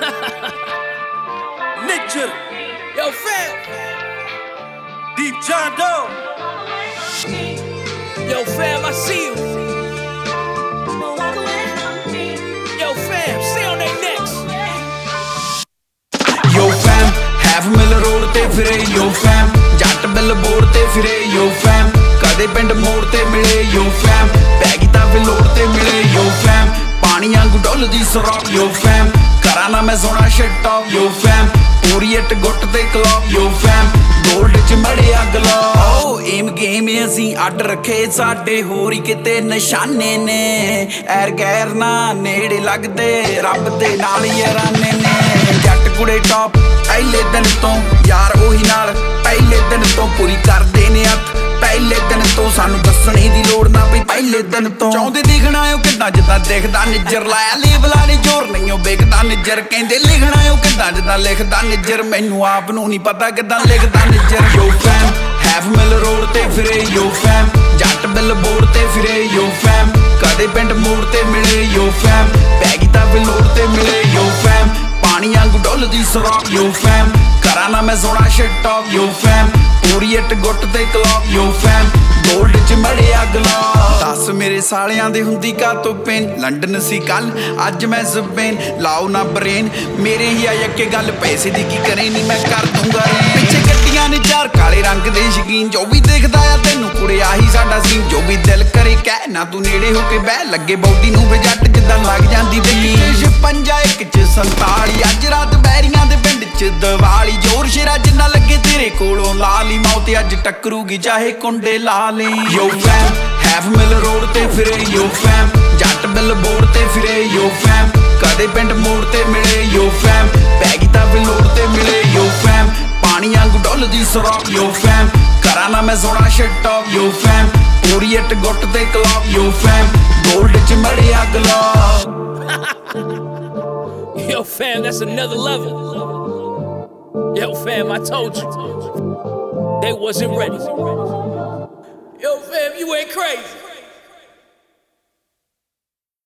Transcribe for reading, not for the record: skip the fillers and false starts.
Nature. Yo, fam. Deep John Doe. Yo, fam, I see you. Yo, fam, stay on their necks. Yo fam, half mill road ਤੇ ਫਿਰੇ yo fam, ਜੱਟ billboard ਤੇ ਫਿਰੇ yo fam, ਕਦੇ ਪਿੰਡ ਮੋੜ ਤੇ ਮਿਲੇ yo fam, ਪੈਗੀ ਤਾਂ ਵਿਲੋੜ ਤੇ ਮਿਲੇ yo fam, ਪਾਣੀ ਵਾਂਗੂ ਡੁੱਲਦੀ ਸਰੋਪ yo fam, ਕਰਾਂ ਨਾ ਮੈਂ ਸੋਹਣਾ ਸ਼ਿਟ ਆਫ yo fam, ਪੂਰੀ ਇੱਟ ਗੁੱਟ ਤੇ ਕਲੌਪ yo fam, ਗੋਲਡ ਚ ਮੜਿਆ ਗਲੋ ਓ ਏਮ ਗੇਮ ਅਸੀਂ ਅੱਡ ਰੱਖੇ ਸਾਡੇ ਹੋਰ ਹੀ ਕਿਤੇ ਨਿਸ਼ਾਨੇ ਨੇ, ਐਰ ਗੈਰ ਨਾ ਨੇੜੇ ਲੱਗਦੇ ਰੱਬ ਦੇ ਨਾਲ ਯਾਰਾਨੇ ਨੇ, ਜੱਟ ਕੁੜੇ ਟੌਪ ਪਹਿਲੇ ਦਿਨ ਤੋਂ ਯਾਰ ਉਹੀ ਨਾਲ ਪਹਿਲੇ ਦਿਨ ਤੋਂ ਪੂਰੀ ਕਰਦੇ ਨੇ ਹੱਥ ਪਹਿਲੇ ਦਿਨ ਤੋਂ ਸਾਨੂੰ ਦੱਸਣੇ ਦੀ ਲੋੜ ਨਾ ਪਈ ਪਹਿਲੇ ਦਿਨ ਤੋਂ ਚਾਹੁੰਦੇ ਦਿਖਣਾ ਉਹ ਕਿੱਦਾਂ ਜਿੱਦਾਂ ਦਿਖਦਾ ਨਿੱਜਰ ਲਾਇਆ ਲੇਬਲਾਂ ਨੇ ਜ਼ੋਰ ਨਹੀਂ ਉਹ ਵੇਖਦਾ ਨਿੱਜਰ ਕਹਿੰਦੇ ਲਿਖਣਾ ਉਹ ਕਿੱਦਾਂ ਜਿੱਦਾਂ ਲਿਖਦਾ ਨਿੱਜਰ ਮੈਨੂੰ ਆਪ ਨੂੰ ਨਹੀਂ ਪਤਾ ਕਿੱਦਾਂ ਲਿਖਦਾ Nijjar yo fam half mill road ਤੇ ਫਿਰੇ yo fam ਜੱਟ ਬਿੱਲ ਬੋਰਡ ਤੇ ਫਿਰੇ yo fam ਕਦੇ ਪਿੰਡ ਮੋੜ ਤੇ ਮਿਲੇ yo fam ਪੈਗੀ ਤਾਂ ਵਿਲੋੜ ਤੇ ਮਿਲੇ yo fam ਪਾਣੀ ਵਾਂਗੂ ਡੁੱਲਦੀ ਸਰੋਪ yo fam ਕਰਾਂ ਨਾ ਮੈਂ ਸੋਹਣਾ ਸ਼ਿਟ ਆਫ yo fam ਪੂਰੀ ਇੱਟ ਗੁੱਟ ਤੇ ਕਲੌਪ yo fam ਗੋਲਡ ਚ ਮੜਿਆ ਗਲੋ ਦੱਸ ਮੇਰੇ ਸਾਲਿਆਂ ਦੇ ਹੁੰਦੀ ਕਾਤੋਂ ਪੇਨ ਲੰਡਨ ਸੀ ਕੱਲ ਅੱਜ ਮੈਂ ਸਪੇਨ ਲਾਓ ਨਾ ਬਰੇਨ ਮੇਰੇ ਹੀ ਆ ਕੇ ਗੱਲ ਪੈਸੇ ਦੀ ਕੀ ਕਰੇ ਨਹੀਂ ਮੈਂ ਕਰ ਦੂੰਗਾ ਪਿੱਛੇ ਗੱਡੀਆਂ ਨੇ ਚਾਰ ਕਾਲੇ ਰੰਗ ਦੇ ਸ਼ਕੀਨ ਜੋ ਵੀ ਦੇਖਦਾ ਆ ਤੈਨੂੰ ਕੁੜੇ ਆਹੀ ਸਾਡਾ ਸੀਨ ਜੋ ਵੀ ਦਿਲ ਕਰੇ ਕਹਿ ਨਾ ਤੂੰ ਨੇੜੇ ਹੋ ਕੇ ਬਹਿ ਲੱਗੇ ਬੌਡੀ ਨੂੰ ਵੇ ਜੱਟ ਜਿੱਦਾਂ ਲੱਗ ਜਾਂਦੀ ਦਿੱਲੀ 56 ਇੱਕ ਚ 47 ਅੱਜ ਰਾਤ ਬੈਰੀਆਂ ਦੇ ਪਿੰਡ ਚ ਦੀਵਾਲੀ ਜ਼ੋਰ ਸ਼ੇਰਾ ਜਿੰਨਾ ਲੱਗੇ ਤੇਰੇ ਕੋਲੋਂ ਲਾ ਲਈ ਮੌਤ ਅੱਜ ਟੱਕਰੂਗੀ ਚਾਹੇ ਕੁੰਡੇ ਲਾ ਲਈ yo fam half mill road ਤੇ ਫਿਰੇ yo fam ਜੱਟ ਬਿੱਲ ਬੋਰਡ ਤੇ ਫਿਰੇ yo fam ਕਦੇ ਪਿੰਡ ਮੋੜ ਤੇ ਮਿਲੇ yo fam ਪੈਗੀ ਤਾਂ ਵਿਲੋੜ ਤੇ ਮਿਲੇ yo fam ਪਾਣੀ ਵਾਂਗੂ ਡੁੱਲਦੀ ਸਰੋਪ yo fam ਕਰਾਂ ਨਾ ਮੈਂ ਸੋਹਣਾ ਸ਼ਿਟ ਆਫ yo fam ਪੂਰੀ ਇੱਟ ਗੁੱਟ ਤੇ ਕਲੌਪ yo fam ਗੋਲਡ ਚ ਮੜਿਆ ਗਲੋ Yo, fam, that's another level. Yo, fam, I told you. They wasn't ready. Yo, fam, you ain't crazy.